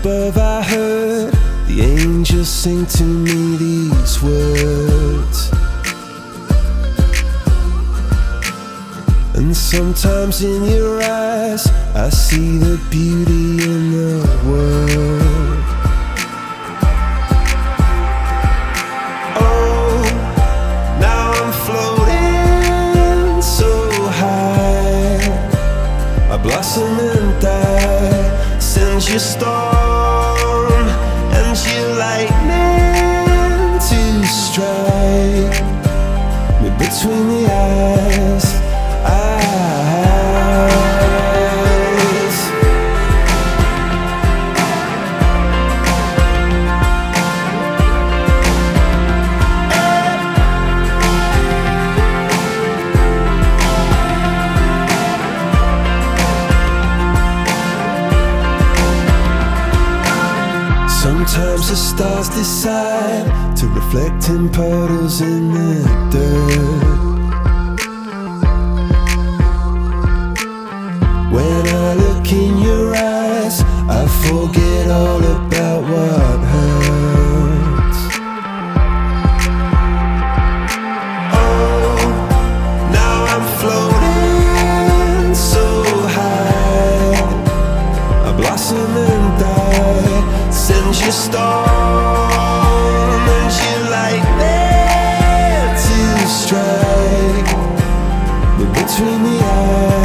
above I heard the angels sing to me these words. And sometimes in your eyes I see the beauty in the world. Oh, now I'm floating so high, I blossom and die. Sends your storm and your lightning to strike me between the eyes. Sometimes the stars decide to reflect in puddles in the dirt. When I look in your eyes, I forget all about what hurts. Oh, now I'm floating so high, I blossom and die. Sends your storm and your lightning to strike me between the eyes.